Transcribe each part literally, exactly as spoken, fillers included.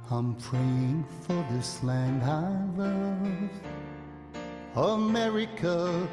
I'm praying for this land I love, America,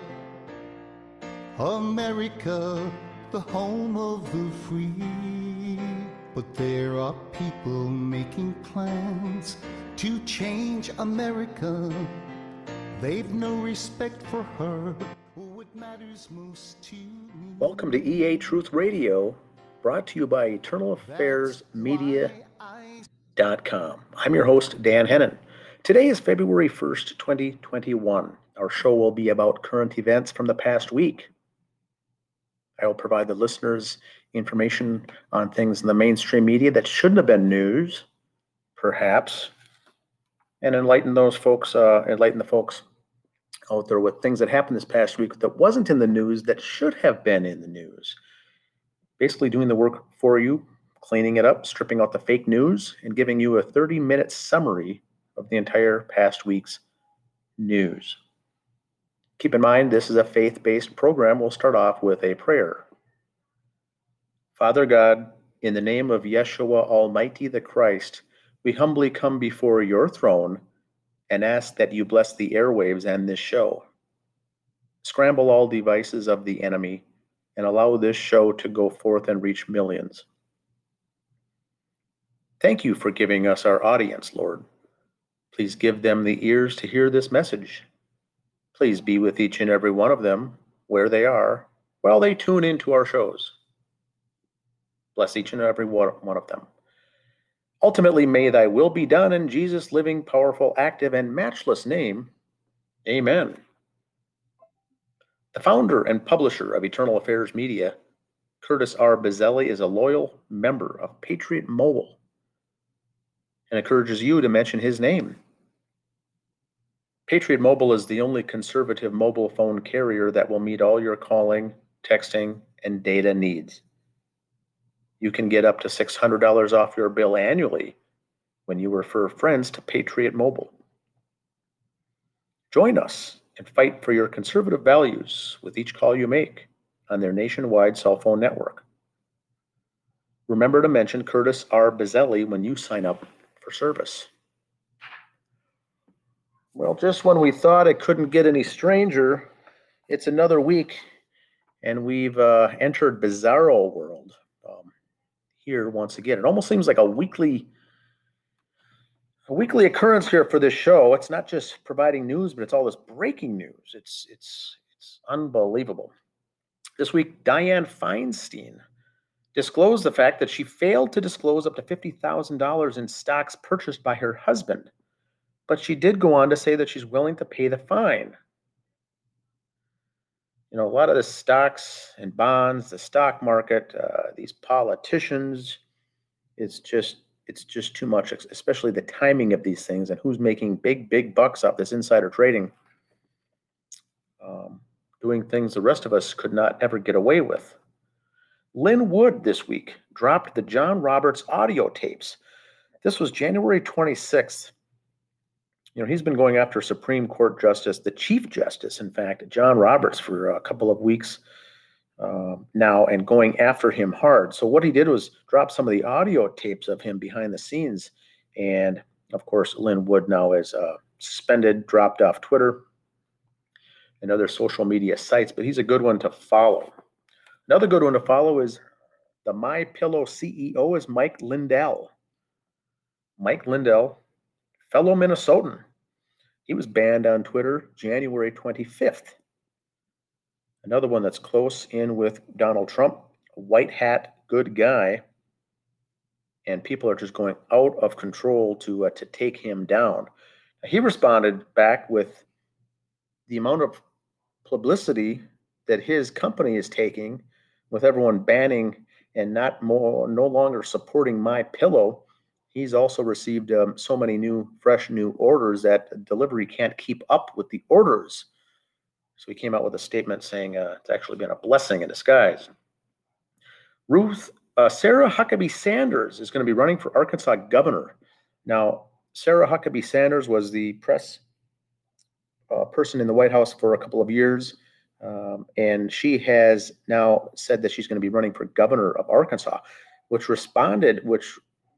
America, the home of the free. But there are people making plans to change America. They've no respect for her. What matters most to me. Welcome to E A Truth Radio, brought to you by Eternal Affairs Media dot com. I'm your host, Dan Hennon. Today is February first, twenty twenty-one. Our show will be about current events from the past week. I will provide the listeners information on things in the mainstream media that shouldn't have been news, perhaps, and enlighten those folks, uh, enlighten the folks out there with things that happened this past week that wasn't in the news that should have been in the news. Basically doing the work for you, cleaning it up, stripping out the fake news, and giving you a thirty-minute summary of the entire past week's news. Keep in mind, this is a faith-based program. We'll start off with a prayer. Father God, in the name of Yeshua Almighty the Christ, we humbly come before your throne and ask that you bless the airwaves and this show. Scramble all devices of the enemy and allow this show to go forth and reach millions. Thank you for giving us our audience, Lord. Please give them the ears to hear this message. Please be with each and every one of them where they are while they tune into our shows. Bless each and every one of them. Ultimately, may thy will be done in Jesus' living, powerful, active, and matchless name. Amen. The founder and publisher of Eternal Affairs Media, Curtis R. Bazzelli, is a loyal member of Patriot Mobile and encourages you to mention his name. Patriot Mobile is the only conservative mobile phone carrier that will meet all your calling, texting, and data needs. You can get up to six hundred dollars off your bill annually when you refer friends to Patriot Mobile. Join us and fight for your conservative values with each call you make on their nationwide cell phone network. Remember to mention Curtis R. Bazzelli when you sign up for service. Well, just when we thought it couldn't get any stranger, it's another week, and we've uh, entered Bizarro world um, here once again. It almost seems like a weekly A weekly occurrence here for this show. It's not just providing news, but it's all this breaking news. It's it's it's unbelievable. This week, Dianne Feinstein disclosed the fact that she failed to disclose up to fifty thousand dollars in stocks purchased by her husband, but she did go on to say that she's willing to pay the fine. You know, a lot of the stocks and bonds, the stock market, uh, these politicians, it's just It's just too much, especially the timing of these things and who's making big, big bucks off this insider trading, um, doing things the rest of us could not ever get away with. Lynn Wood this week dropped the John Roberts audio tapes. This was January twenty-sixth. You know, he's been going after Supreme Court Justice, the Chief Justice, in fact, John Roberts, for a couple of weeks Uh, now, and going after him hard. So what he did was drop some of the audio tapes of him behind the scenes. And of course, Lynn Wood now is uh, suspended, dropped off Twitter and other social media sites, but he's a good one to follow. Another good one to follow is the MyPillow C E O is Mike Lindell. Mike Lindell, fellow Minnesotan. He was banned on Twitter January twenty-fifth. Another one that's close in with Donald Trump, a white hat, good guy, and people are just going out of control to uh, to take him down. He responded back with the amount of publicity that his company is taking, with everyone banning and not more, no longer supporting MyPillow. He's also received um, so many new, fresh new orders that delivery can't keep up with the orders. So he came out with a statement saying uh, it's actually been a blessing in disguise. Ruth, uh, Sarah Huckabee Sanders is going to be running for Arkansas governor. Now, Sarah Huckabee Sanders was the press uh, person in the White House for a couple of years, um, and she has now said that she's going to be running for governor of Arkansas, which responded, which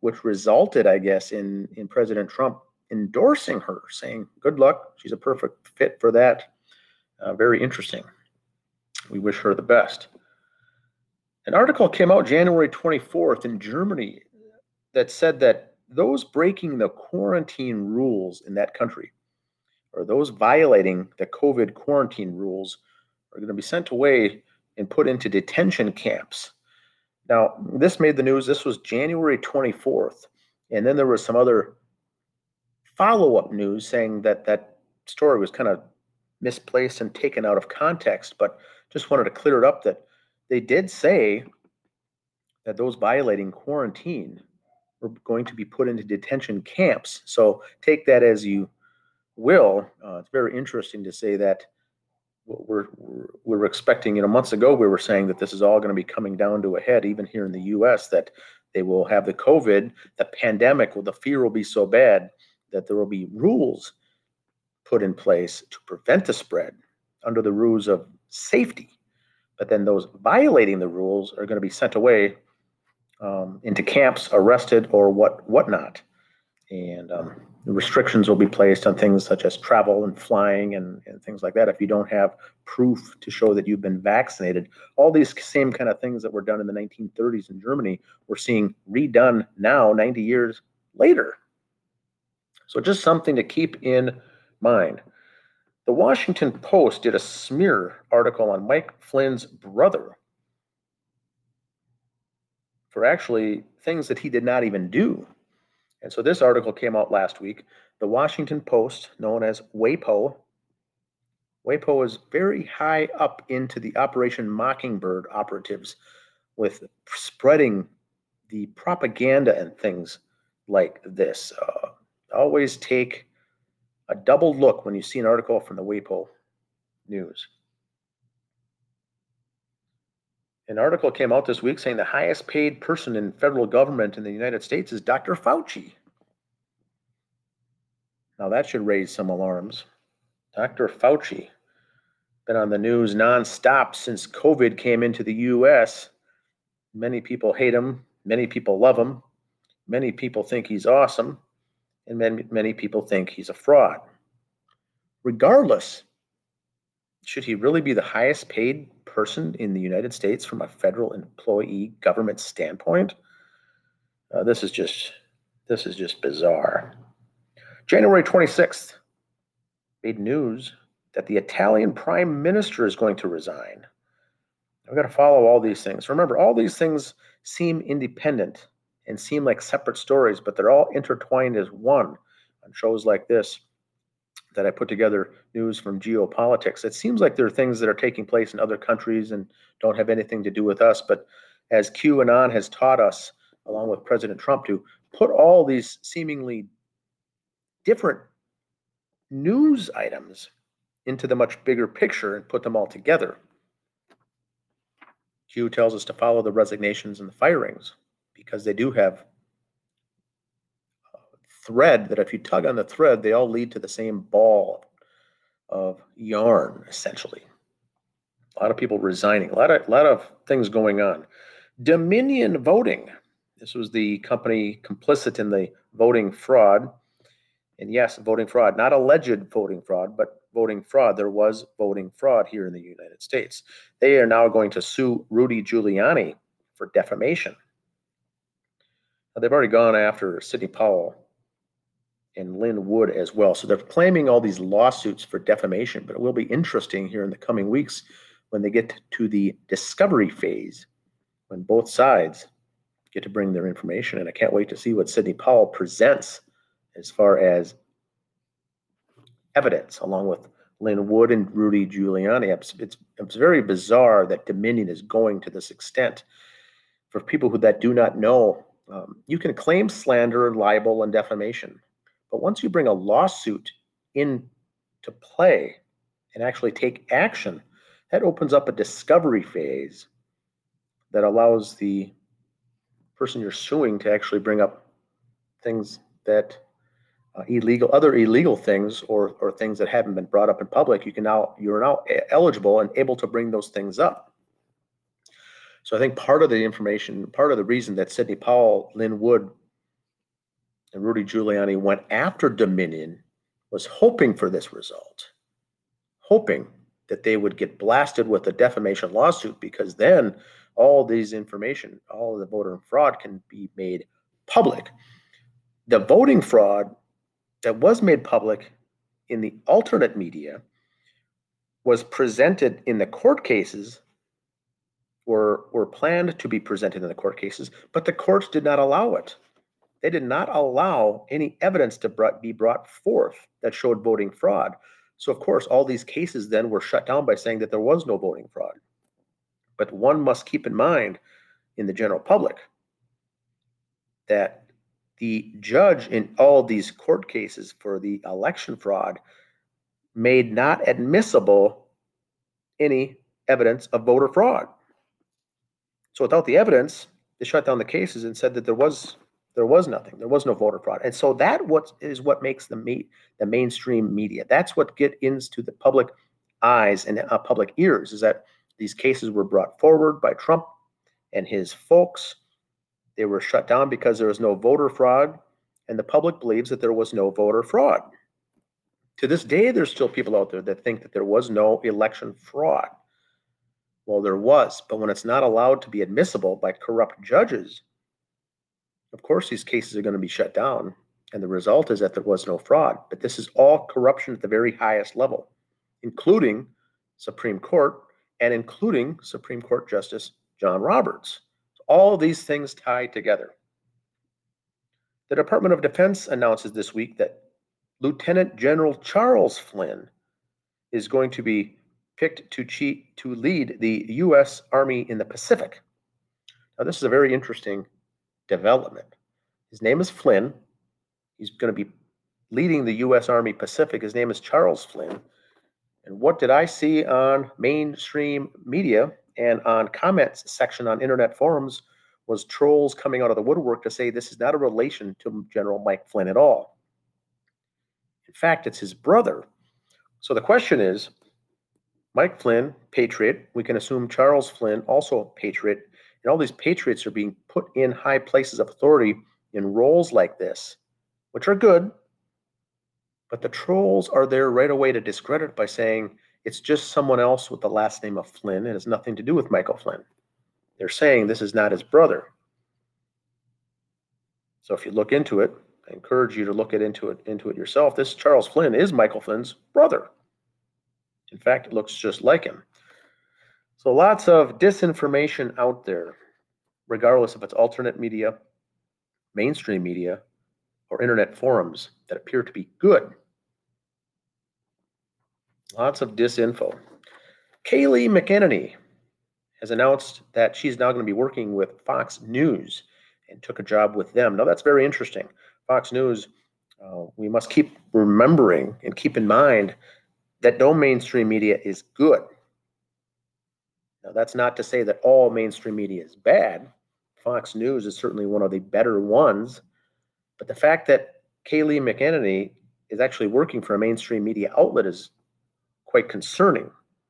which resulted, I guess, in, in President Trump endorsing her, saying, good luck, she's a perfect fit for that. Uh, very interesting. We wish her the best. An article came out January twenty-fourth in Germany that said that those breaking the quarantine rules in that country, or those violating the COVID quarantine rules, are going to be sent away and put into detention camps. Now, this made the news. This was January twenty-fourth. And then there was some other follow-up news saying that that story was kind of misplaced and taken out of context, but just wanted to clear it up that they did say that those violating quarantine were going to be put into detention camps. So take that as you will. Uh, it's very interesting to say that we're, we're, we're expecting, you know, months ago we were saying that this is all going to be coming down to a head, even here in the U S, that they will have the COVID, the pandemic, well, the fear will be so bad that there will be rules put in place to prevent the spread under the rules of safety. But then those violating the rules are going to be sent away um, into camps, arrested, or what whatnot. And um, the restrictions will be placed on things such as travel and flying and, and things like that if you don't have proof to show that you've been vaccinated. All these same kind of things that were done in the nineteen thirties in Germany, we're seeing redone now, ninety years later. So just something to keep in mind. The Washington Post did a smear article on Mike Flynn's brother for actually things that he did not even do. And so this article came out last week. The Washington Post, known as WAPO, WAPO is very high up into the Operation Mockingbird operatives with spreading the propaganda and things like this. Uh, always take a double look when you see an article from the WAPO News. An article came out this week saying the highest paid person in federal government in the United States is Doctor Fauci. Now that should raise some alarms. Doctor Fauci, been on the news nonstop since COVID came into the U S. Many people hate him. Many people love him. Many people think he's awesome. And many, many people think he's a fraud. Regardless, should he really be the highest paid person in the United States from a federal employee government standpoint? Uh, this is just this is just bizarre. January twenty-sixth made news that the Italian prime minister is going to resign. We've got to follow all these things. Remember, all these things seem independent and seem like separate stories, but they're all intertwined as one on shows like this that I put together, news from geopolitics. It seems like there are things that are taking place in other countries and don't have anything to do with us. But as QAnon has taught us, along with President Trump, to put all these seemingly different news items into the much bigger picture and put them all together. Q tells us to follow the resignations and the firings because they do have a thread that if you tug on the thread, they all lead to the same ball of yarn, essentially. A lot of people resigning, a lot of, a lot of things going on. Dominion Voting. This was the company complicit in the voting fraud. And yes, voting fraud, not alleged voting fraud, but voting fraud. There was voting fraud here in the United States. They are now going to sue Rudy Giuliani for defamation. Now, they've already gone after Sidney Powell and Lynn Wood as well. So they're claiming all these lawsuits for defamation, but it will be interesting here in the coming weeks when they get to the discovery phase, when both sides get to bring their information. And I can't wait to see what Sidney Powell presents as far as evidence, along with Lynn Wood and Rudy Giuliani. It's, it's, it's very bizarre that Dominion is going to this extent. For people who that do not know, um, you can claim slander, libel, and defamation. But once you bring a lawsuit into play and actually take action, that opens up a discovery phase that allows the person you're suing to actually bring up things that Uh, illegal, other illegal things, or or things that haven't been brought up in public. You can now you're now eligible and able to bring those things up. So I think part of the information, part of the reason that Sidney Powell, Lynn Wood, and Rudy Giuliani went after Dominion was hoping for this result, hoping that they would get blasted with a defamation lawsuit, because then all these information, all of the voter fraud can be made public. The voting fraud that was made public in the alternate media was presented in the court cases, were, were planned to be presented in the court cases, but the courts did not allow it. They did not allow any evidence to be brought forth that showed voting fraud. So, of course, all these cases then were shut down by saying that there was no voting fraud. But one must keep in mind in the general public that the judge in all these court cases for the election fraud made not admissible any evidence of voter fraud. So without the evidence, they shut down the cases and said that there was there was nothing. There was no voter fraud. And so that what is what makes the me, the mainstream media. That's what gets into the public eyes and uh, public ears, is that these cases were brought forward by Trump and his folks. They were shut down because there was no voter fraud, and the public believes that there was no voter fraud. To this day, there's still people out there that think that there was no election fraud. Well, there was, but when it's not allowed to be admissible by corrupt judges, of course, these cases are going to be shut down, and the result is that there was no fraud. But this is all corruption at the very highest level, including Supreme Court and including Supreme Court Justice John Roberts. All these things tie together. The Department of Defense announces this week that Lieutenant General Charles Flynn is going to be picked to cheat, to lead the U S Army in the Pacific. Now, this is a very interesting development. His name is Flynn. He's going to be leading the U S Army Pacific. His name is Charles Flynn. And what did I see on mainstream media and on comments section on internet forums was trolls coming out of the woodwork to say this is not a relation to General Mike Flynn at all. In fact, it's his brother. So the question is, Mike Flynn, patriot. We can assume Charles Flynn, also a patriot. And all these patriots are being put in high places of authority in roles like this, which are good. But the trolls are there right away to discredit by saying it's just someone else with the last name of Flynn. It has nothing to do with Michael Flynn. They're saying this is not his brother. So if you look into it, I encourage you to look it into it into it yourself. This Charles Flynn is Michael Flynn's brother. In fact, it looks just like him. So lots of disinformation out there, regardless if it's alternate media, mainstream media, or internet forums that appear to be good. Lots of disinfo. Kayleigh McEnany has announced that she's now going to be working with Fox News and took a job with them. Now, that's very interesting. Fox News, uh, we must keep remembering and keep in mind that no mainstream media is good. Now, that's not to say that all mainstream media is bad. Fox News is certainly one of the better ones. But the fact that Kayleigh McEnany is actually working for a mainstream media outlet is quite concerning.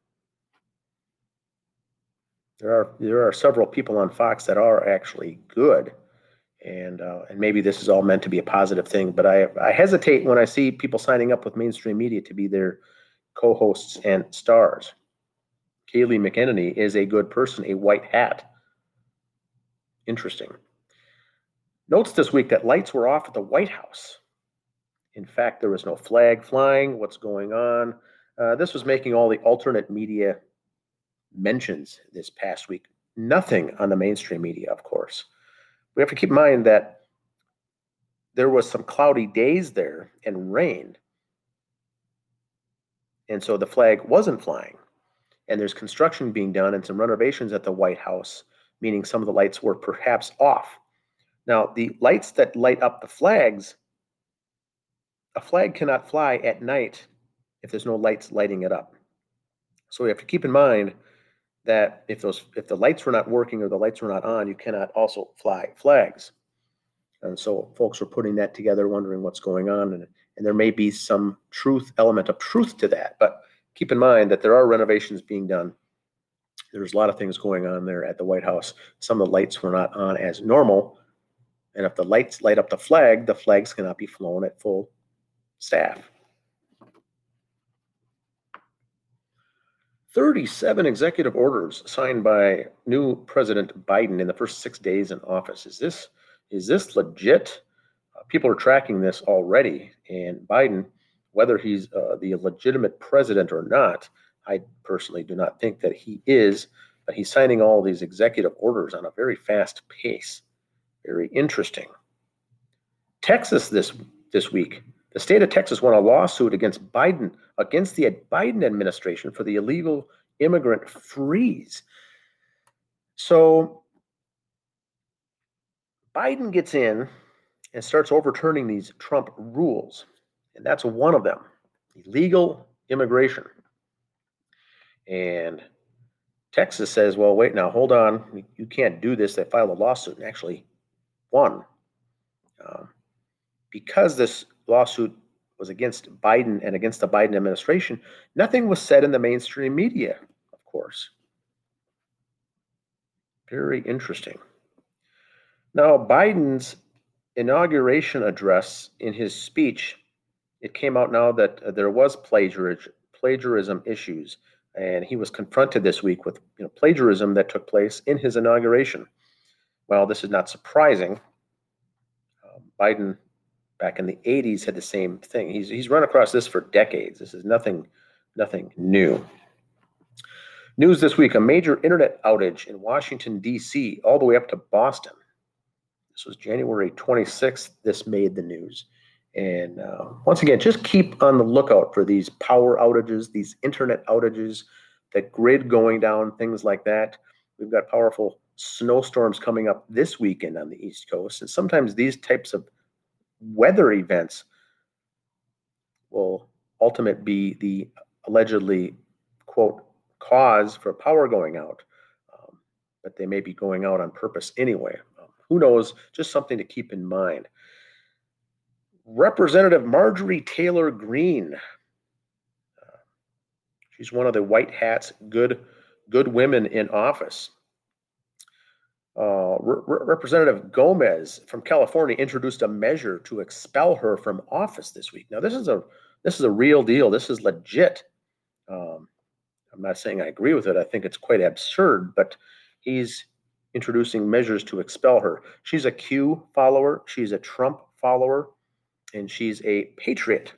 There are there are several people on Fox that are actually good, and uh, and maybe this is all meant to be a positive thing. But I I hesitate when I see people signing up with mainstream media to be their co-hosts and stars. Kayleigh McEnany is a good person, a white hat. Interesting. Notes this week that lights were off at the White House. In fact, there was no flag flying. What's going on? Uh, this was making all the alternate media mentions this past week. Nothing on the mainstream media, of course. We have to keep in mind that there was some cloudy days there and rain. And so the flag wasn't flying. And there's construction being done and some renovations at the White House, meaning some of the lights were perhaps off. Now, the lights that light up the flags, a flag cannot fly at night if there's no lights lighting it up. So we have to keep in mind that if those if the lights were not working or the lights were not on, you cannot also fly flags. And so folks were putting that together, wondering what's going on, and, and there may be some truth, element of truth to that. But keep in mind that there are renovations being done. There's a lot of things going on there at the White House. Some of the lights were not on as normal, And if the lights light up the flag, the flags cannot be flown at full staff. thirty-seven executive orders signed by new President Biden in the first six days in office. Is this is this legit? Uh, people are tracking this already, and Biden, whether he's uh, the legitimate president or not, I personally do not think that he is, but he's signing all these executive orders on a very fast pace. Very interesting. Texas this this week. The state of Texas won a lawsuit against Biden, against the Biden administration for the illegal immigrant freeze. So Biden gets in and starts overturning these Trump rules, and that's one of them, illegal immigration. And Texas says, well, wait now, hold on, you can't do this. They filed a lawsuit and actually won. Um, because this lawsuit was against Biden and against the Biden administration, nothing was said in the mainstream media, of course. Very interesting. Now, Biden's inauguration address, in his speech, it came out now that uh, there was plagiarism, plagiarism issues, and he was confronted this week with you know, plagiarism that took place in his inauguration. Well, this is not surprising. Um, Biden, back in the eighties, had the same thing. He's he's run across this for decades. This is nothing, nothing new. News this week: a major internet outage in Washington, D C, all the way up to Boston. This was January twenty-sixth. This made the news. And uh, once again, just keep on the lookout for these power outages, these internet outages, the grid going down, things like that. We've got powerful snowstorms coming up this weekend on the East Coast. And sometimes these types of weather events will ultimately be the allegedly, quote, cause for power going out. Um, but they may be going out on purpose anyway. Um, who knows? Just something to keep in mind. Representative Marjorie Taylor Greene. Uh, she's one of the white hats, good, good women in office. Uh, Re- Representative Gomez from California introduced a measure to expel her from office this week. Now, this is a this is a real deal. This is legit. Um, I'm not saying I agree with it. I think it's quite absurd, but he's introducing measures to expel her. She's a Q follower. She's a Trump follower. And she's a patriot.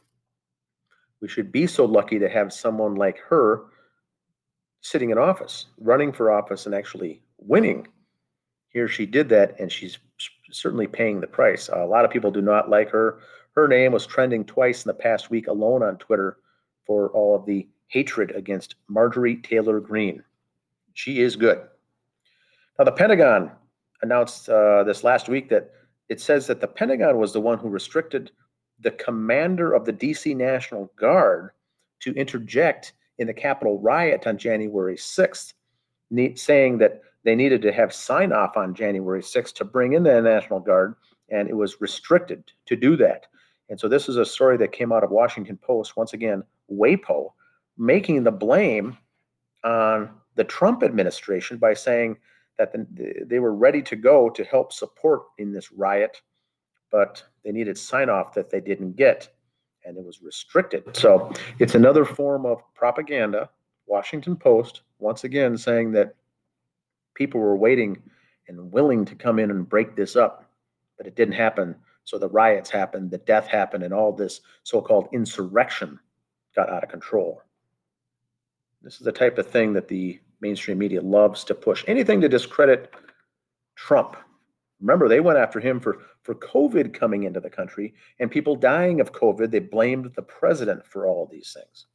We should be so lucky to have someone like her sitting in office, running for office, and actually winning. Here she did that, and she's certainly paying the price. Uh, a lot of people do not like her. Her name was trending twice in the past week alone on Twitter for all of the hatred against Marjorie Taylor Greene. She is good. Now, the Pentagon announced uh, this last week that it says that the Pentagon was the one who restricted the commander of the D C National Guard to interject in the Capitol riot on January sixth, saying that they needed to have sign off on January sixth to bring in the National Guard, and it was restricted to do that. And so this is a story that came out of Washington Post, once again, WAPO, making the blame on the Trump administration by saying that the, they were ready to go to help support in this riot, but they needed sign off that they didn't get, and it was restricted. So it's another form of propaganda. Washington Post, once again, saying that people were waiting and willing to come in and break this up, but it didn't happen. So the riots happened, the death happened, and all this so-called insurrection got out of control. This is the type of thing that the mainstream media loves to push. Anything to discredit Trump. Remember, they went after him for, for COVID coming into the country and people dying of COVID. They blamed the president for all of these things.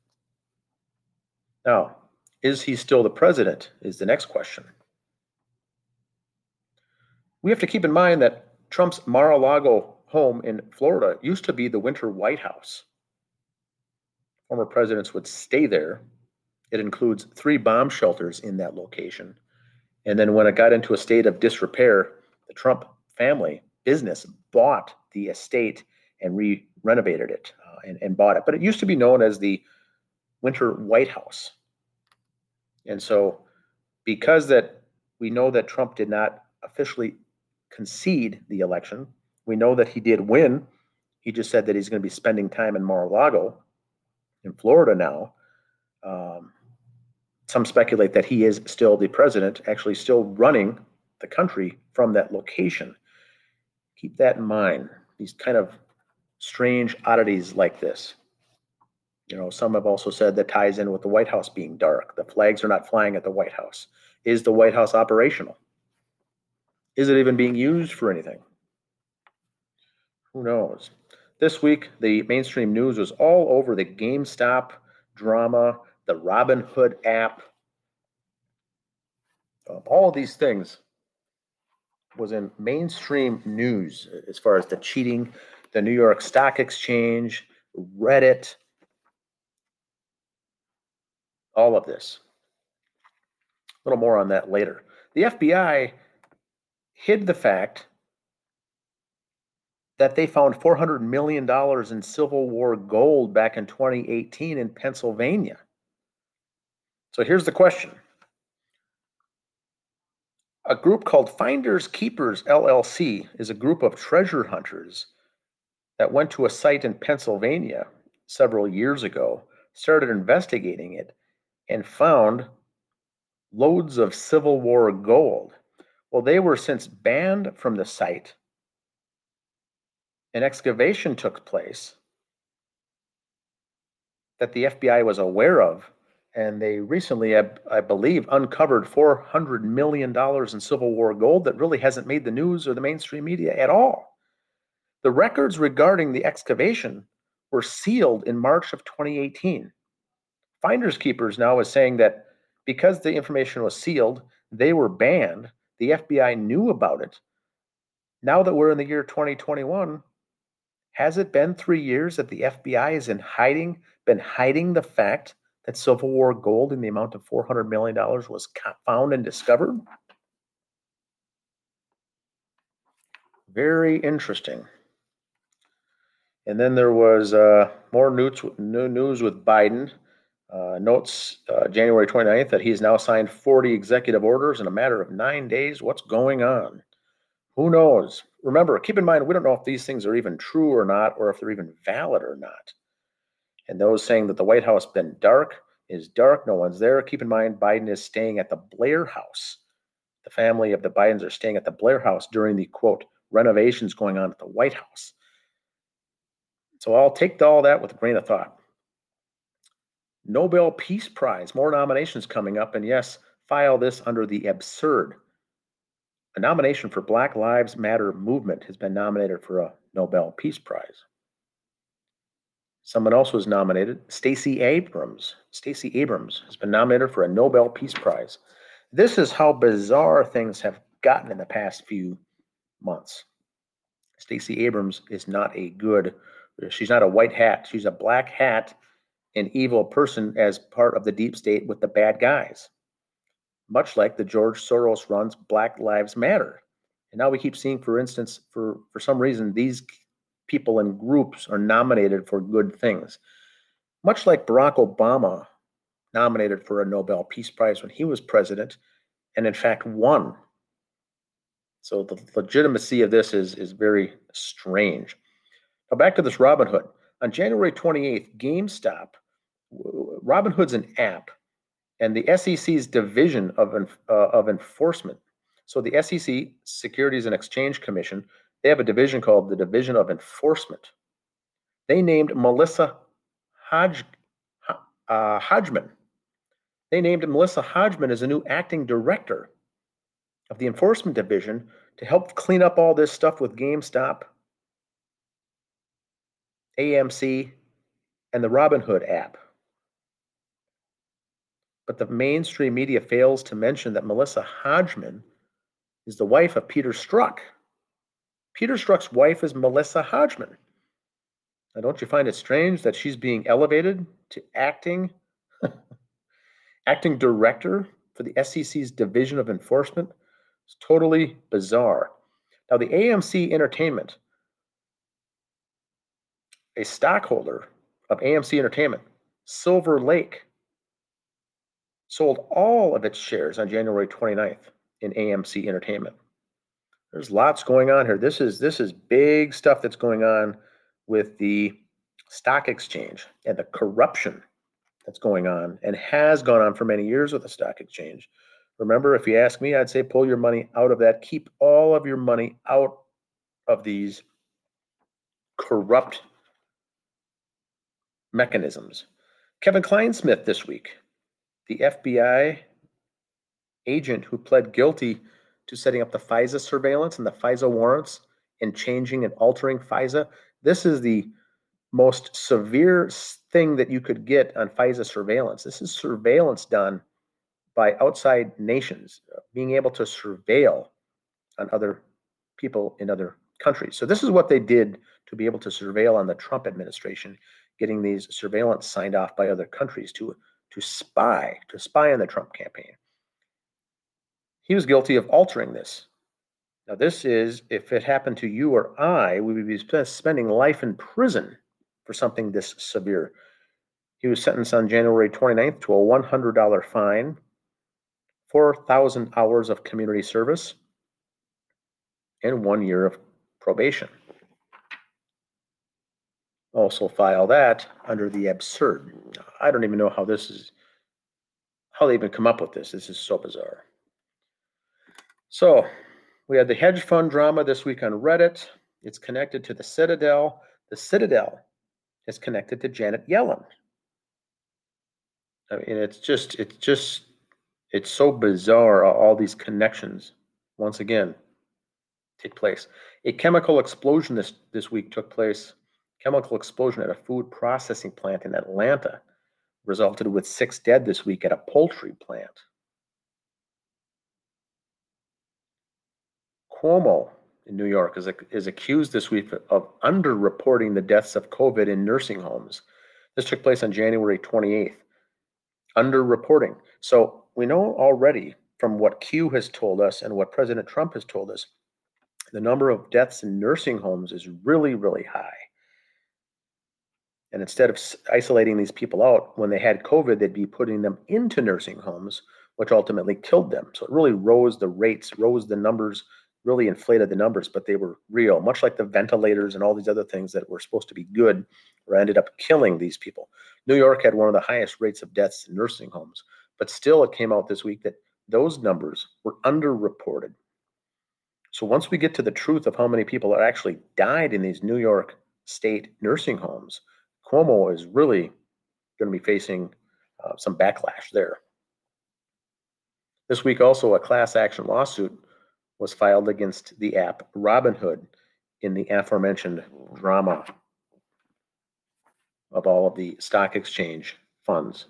Now, is he still the president is the next question. We have to keep in mind that Trump's Mar-a-Lago home in Florida used to be the Winter White House. Former presidents would stay there. It includes three bomb shelters in that location. And then when it got into a state of disrepair, the Trump family business bought the estate and re-renovated it uh, and, and bought it. But it used to be known as the Winter White House. And so because that we know that Trump did not officially concede the election. We know that he did win. He just said that he's going to be spending time in Mar-a-Lago in Florida now. Um, some speculate that he is still the president, actually still running the country from that location. Keep that in mind. These kind of strange oddities like this. You know, some have also said that ties in with the White House being dark. The flags are not flying at the White House. Is the White House operational? Is it even being used for anything? Who knows? This week, the mainstream news was all over the GameStop drama, the Robinhood app. Um, all of these things was in mainstream news as far as the cheating, the New York Stock Exchange, Reddit, all of this. A little more on that later. The F B I hid the fact that they found four hundred million dollars in Civil War gold back in twenty eighteen in Pennsylvania. So here's the question. A group called Finders Keepers, L L C, is a group of treasure hunters that went to a site in Pennsylvania several years ago, started investigating it, and found loads of Civil War gold. Well, they were since banned from the site. An excavation took place that the F B I was aware of, and they recently, I, I believe, uncovered four hundred million dollars in Civil War gold that really hasn't made the news or the mainstream media at all. The records regarding the excavation were sealed in March of twenty eighteen. Finders Keepers now is saying that because the information was sealed, they were banned. The F B I knew about it. Now that we're in the year twenty twenty-one, has it been three years that the F B I is in hiding, been hiding the fact that Civil War gold in the amount of four hundred million dollars was found and discovered? Very interesting. And then there was uh, more news, new news with Biden. Uh, notes uh, January twenty-ninth that he's now signed forty executive orders in a matter of nine days. What's going on? Who knows? Remember, keep in mind, we don't know if these things are even true or not, or if they're even valid or not. And those saying that the White House been dark is dark. No one's there. Keep in mind, Biden is staying at the Blair House. The family of the Bidens are staying at the Blair House during the, quote, renovations going on at the White House. So I'll take all that with a grain of thought. Nobel Peace Prize, more nominations coming up. And yes, file this under the absurd. A nomination for Black Lives Matter movement has been nominated for a Nobel Peace Prize. Someone else was nominated, Stacey Abrams. Stacey Abrams has been nominated for a Nobel Peace Prize. This is how bizarre things have gotten in the past few months. Stacey Abrams is not a good, she's not a white hat. She's a black hat, an evil person as part of the deep state with the bad guys. Much like the George Soros runs Black Lives Matter. And now we keep seeing, for instance, for, for some reason, these people and groups are nominated for good things. Much like Barack Obama nominated for a Nobel Peace Prize when he was president, and in fact won. So the legitimacy of this is, is very strange. Now back to this Robinhood. On January twenty-eighth, GameStop, Robinhood's an app, and the S E C's division of, uh, of enforcement. So the S E C, Securities and Exchange Commission, they have a division called the Division of Enforcement. They named Melissa Hodge, uh, Hodgman. They named Melissa Hodgman as a new acting director of the Enforcement Division to help clean up all this stuff with GameStop, A M C, and the Robinhood app. But the mainstream media fails to mention that Melissa Hodgman is the wife of Peter Strzok. Peter Strzok's wife is Melissa Hodgman. Now, don't you find it strange that she's being elevated to acting, acting director for the S E C's Division of Enforcement? It's totally bizarre. Now, the A M C Entertainment, a stockholder of A M C Entertainment, Silver Lake, sold all of its shares on January twenty-ninth in A M C Entertainment. There's lots going on here. This is this is big stuff that's going on with the stock exchange and the corruption that's going on and has gone on for many years with the stock exchange. Remember, if you ask me, I'd say pull your money out of that. Keep all of your money out of these corrupt mechanisms. Kevin Kleinsmith this week, the F B I agent who pled guilty to setting up the FISA surveillance and the FISA warrants and changing and altering FISA. This is the most severe thing that you could get on FISA surveillance. This is surveillance done by outside nations, uh, being able to surveil on other people in other countries. So this is what they did to be able to surveil on the Trump administration, getting these surveillance signed off by other countries to, to spy, to spy on the Trump campaign. He was guilty of altering this. Now, this is, if it happened to you or I, we would be spending life in prison for something this severe. He was sentenced on January twenty-ninth to a one hundred dollars fine, four thousand hours of community service, and one year of probation. Also file that under the absurd. I don't even know how this is, how they even come up with this. This is so bizarre. So we had the hedge fund drama this week on Reddit. It's connected to the Citadel. The Citadel is connected to Janet Yellen. I mean, it's just, it's just, it's so bizarre, all these connections, once again, take place. A chemical explosion this, this week took place. Chemical explosion at a food processing plant in Atlanta resulted with six dead this week at a poultry plant. Cuomo in New York is, is accused this week of underreporting the deaths of COVID in nursing homes. This took place on January twenty-eighth. Underreporting. So we know already from what Q has told us and what President Trump has told us, the number of deaths in nursing homes is really, really high. And instead of isolating these people out when they had COVID, they'd be putting them into nursing homes, which ultimately killed them. So it really rose the rates, rose the numbers, really inflated the numbers, but they were real, much like the ventilators and all these other things that were supposed to be good or ended up killing these people. New York had one of the highest rates of deaths in nursing homes, but still it came out this week that those numbers were underreported. So once we get to the truth of how many people are actually died in these New York state nursing homes, Cuomo is really going to be facing uh, some backlash there. This week also a class action lawsuit was filed against the app Robinhood in the aforementioned drama of all of the stock exchange funds.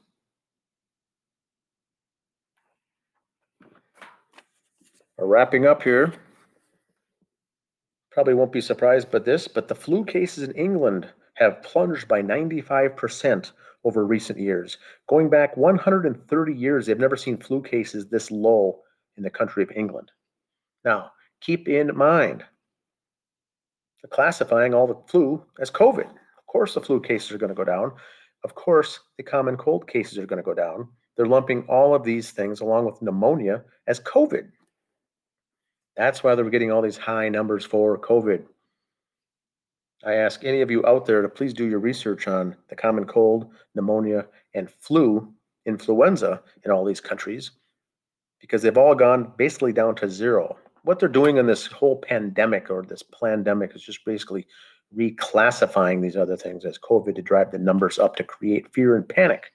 We're wrapping up here. Probably won't be surprised by this, but the flu cases in England have plunged by ninety-five percent over recent years. Going back one hundred thirty years, they've never seen flu cases this low in the country of England. Now, keep in mind, they're classifying all the flu as COVID. Of course, the flu cases are going to go down. Of course, the common cold cases are going to go down. They're lumping all of these things along with pneumonia as COVID. That's why they're getting all these high numbers for COVID. I ask any of you out there to please do your research on the common cold, pneumonia, and flu, influenza in all these countries, because they've all gone basically down to zero. What they're doing in this whole pandemic or this plandemic is just basically reclassifying these other things as COVID to drive the numbers up to create fear and panic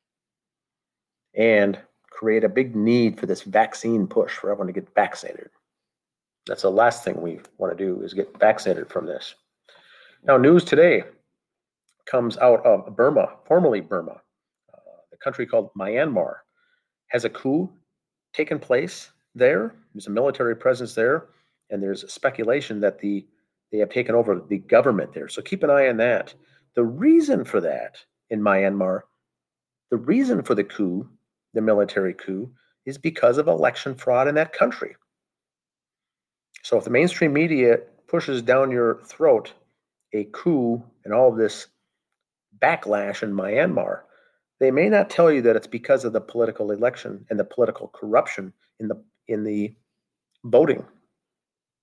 and create a big need for this vaccine push for everyone to get vaccinated. That's the last thing we want to do is get vaccinated from this. Now, news today comes out of Burma, formerly Burma, uh, the country called Myanmar. Has a coup taken place there? There's a military presence there, and there's speculation that the they have taken over the government there. So keep an eye on that. The reason for that in Myanmar, the reason for the coup, the military coup, is because of election fraud in that country. So if the mainstream media pushes down your throat a coup and all of this backlash in Myanmar, they may not tell you that it's because of the political election and the political corruption in the in the voting.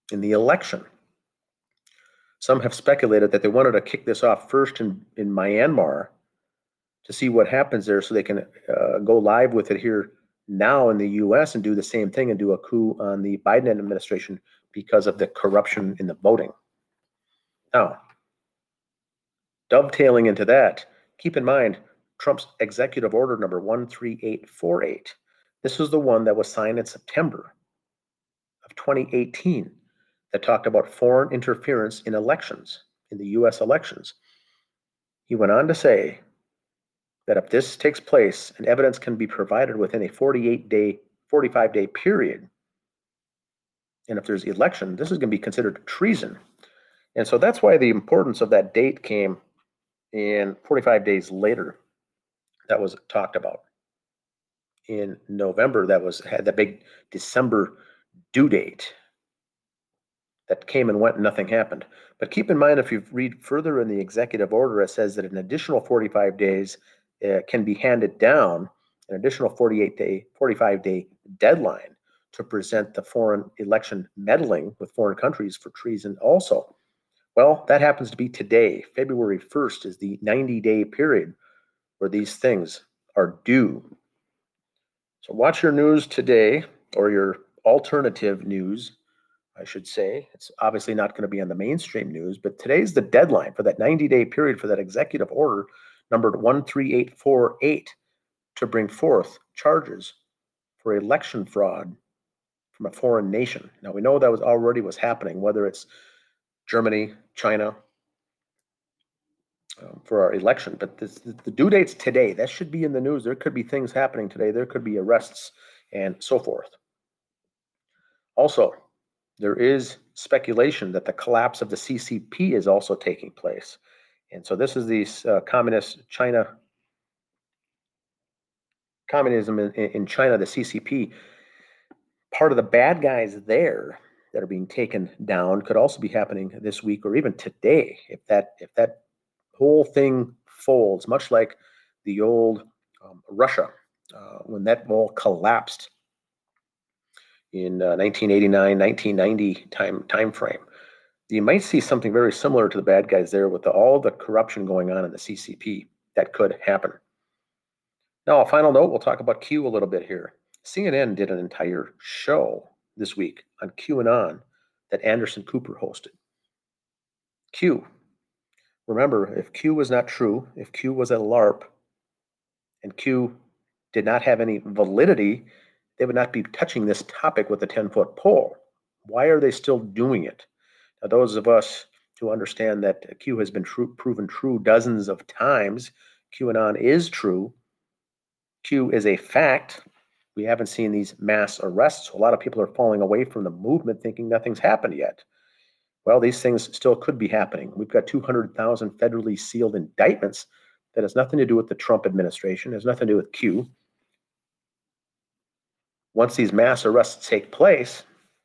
in the election. Some have speculated that they wanted to kick this off first in, in Myanmar to see what happens there so they can uh, go live with it here now in the U S and do the same thing and do a coup on the Biden administration because of the corruption in the voting. Now, dovetailing into that, keep in mind Trump's executive order number one three eight four eight. This was the one that was signed in September of twenty eighteen that talked about foreign interference in elections, in the U S elections. He went on to say that if this takes place and evidence can be provided within a forty-eight day, forty-five day period, and if there's election, this is going to be considered treason. And so that's why the importance of that date came in forty-five days later. That was talked about. In November, that was had the big December due date that came and went and nothing happened. But keep in mind, if you read further in the executive order, it says that an additional forty-five days uh, can be handed down, an additional forty-eight day, forty-five day deadline to present the foreign election meddling with foreign countries for treason also. Well, that happens to be today. February first is the ninety day period where these things are due. So watch your news today, or your alternative news, I should say. It's obviously not going to be on the mainstream news, but today's the deadline for that ninety day period for that executive order numbered one three eight four eight to bring forth charges for election fraud from a foreign nation. Now, we know that was already was happening, whether it's Germany, China, um, for our election. But this, the due date's today. That should be in the news. There could be things happening today. There could be arrests and so forth. Also, there is speculation that the collapse of the C C P is also taking place. And so this is the uh, communist China, communism in, in China, the C C P. Part of the bad guys there that are being taken down could also be happening this week or even today if that if that whole thing folds, much like the old um, Russia uh, when that all collapsed in uh, nineteen eighty-nine, nineteen ninety time time frame. You might see something very similar to the bad guys there with the, all the corruption going on in the C C P. That could happen. Now, a final note, we'll talk about Q a little bit here. C N N did an entire show this week on QAnon that Anderson Cooper hosted. Q. Remember, if Q was not true, if Q was a LARP, and Q did not have any validity, they would not be touching this topic with a ten-foot pole. Why are they still doing it? Now, those of us who understand that Q has been true, proven true dozens of times, QAnon is true, Q is a fact. We haven't seen these mass arrests. A lot of people are falling away from the movement thinking nothing's happened yet. Well, these things still could be happening. We've got two hundred thousand federally sealed indictments that has nothing to do with the Trump administration, has nothing to do with Q. Once these mass arrests take place,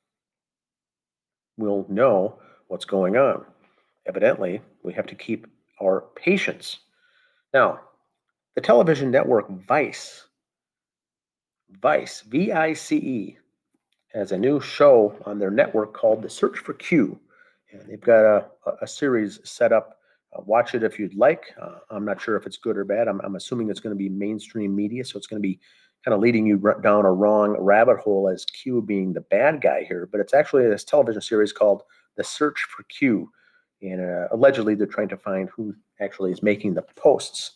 we'll know what's going on. Evidently, we have to keep our patience. Now, the television network Vice, Vice, V I C E, has a new show on their network called The Search for Q. And they've got a, a series set up. Uh, watch it if you'd like. Uh, I'm not sure if it's good or bad. I'm, I'm assuming it's going to be mainstream media, so it's going to be kind of leading you down a wrong rabbit hole as Q being the bad guy here. But it's actually this television series called The Search for Q. And uh, allegedly, they're trying to find who actually is making the posts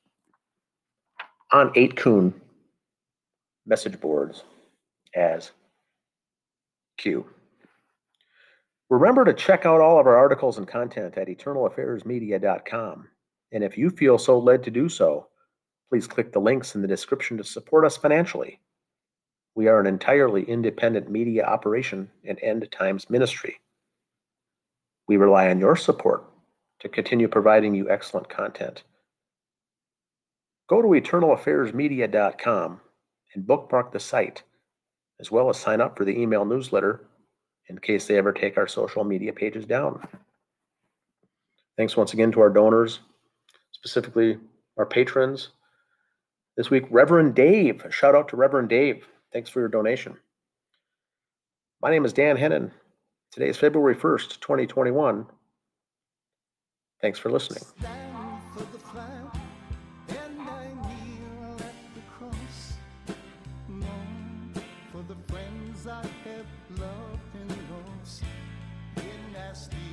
on eight kun message boards as Q. Remember to check out all of our articles and content at eternal affairs media dot com. And if you feel so led to do so, please click the links in the description to support us financially. We are an entirely independent media operation and end times ministry. We rely on your support to continue providing you excellent content. Go to eternal affairs media dot com and bookmark the site, as well as sign up for the email newsletter in case they ever take our social media pages down. Thanks once again to our donors, specifically our patrons. This week, Reverend Dave. A shout out to Reverend Dave. Thanks for your donation. My name is Dan Hennon, Today is February first, twenty twenty-one. Thanks for listening. Stand for the flag, and I kneel at the cross. Mourn for the friends I have loved and lost in nasty